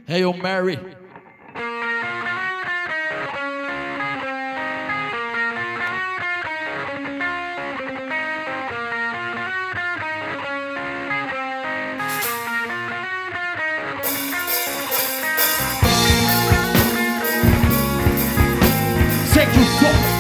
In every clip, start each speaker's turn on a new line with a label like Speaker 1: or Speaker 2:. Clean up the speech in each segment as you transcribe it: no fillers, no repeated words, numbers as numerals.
Speaker 1: Hail Mary.
Speaker 2: Sente o som.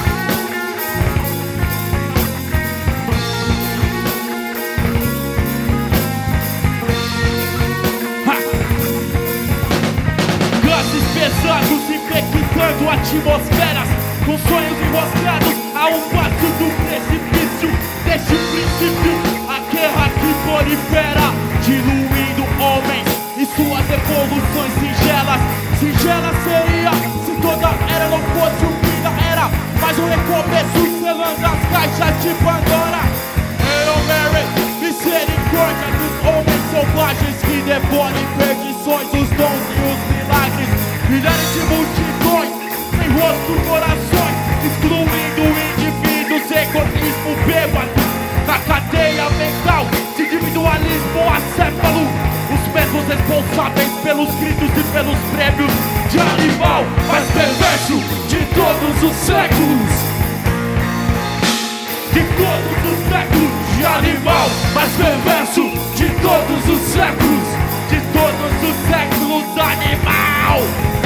Speaker 1: Pesados infectando atmosferas, com sonhos enroscados a um passo do precipício. Deste princípio, a guerra que prolifera, diluindo homens e suas evoluções singelas. Singela seria se toda era não fosse o fim da era, mas um recomeço selando as caixas de Pandora. Hail Mary, misericórdia dos homens selvagens que devoram em perdições os dons e os milagres. Milhares de multidões, sem rosto, corações, excluindo indivíduos, egoísmo bêbado. Na cadeia mental de individualismo acéfalo, os mesmos responsáveis pelos gritos e pelos prêmios de animal mais perverso de todos os séculos. De todos os séculos, de animal mais perverso de todos os séculos. De todos os séculos, animal.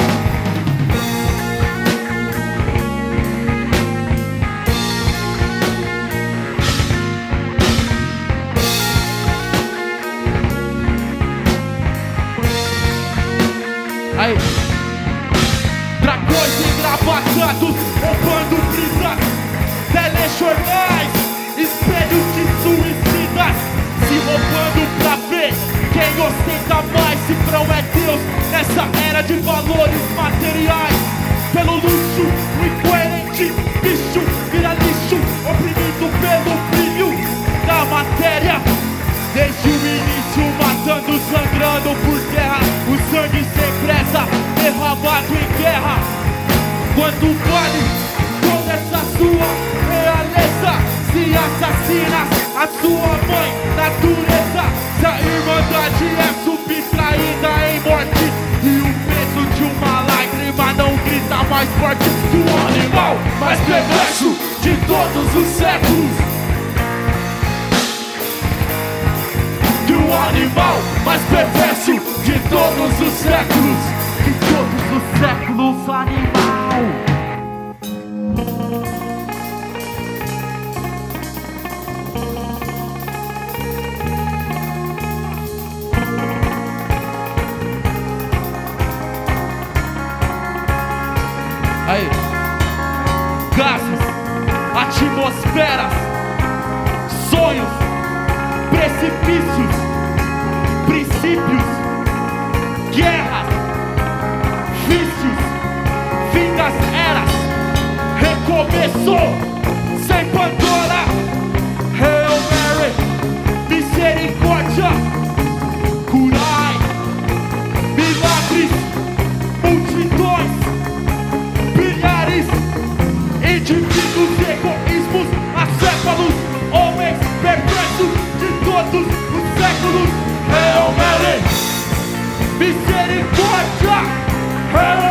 Speaker 1: Aí. Dragões engravatados, roubando brisas, telejornais, espelhos de suicidas, se roubando pra ver quem ostenta mais. Cifrão é Deus nessa era de valores materiais. Pelo luxo, o incoerente bicho vira lixo, oprimido pelo brilho da matéria. Desde o início, matando, sangrando por terra, o sangue sem pressa, derramado em guerra. Quando vale toda essa sua realeza, se assassina a sua mãe, natureza. Se a irmandade é subtraída em morte, e o peso de uma lágrima não grita mais forte que o animal mais perverso de todos os séculos. O animal mais perverso de todos os séculos. De todos os séculos, animal. Aí. Gases, atmosferas, sonhos, precipícios, princípios, guerras, vícios, fim das eras, recomeçou sem Pandora. Hail Mary, misericórdia, curai, milagres, multidões, bilhares, indivíduos, egoísmos, acéfalos, homens perversos de todos os séculos. Hail Mary, misericórdia, Hail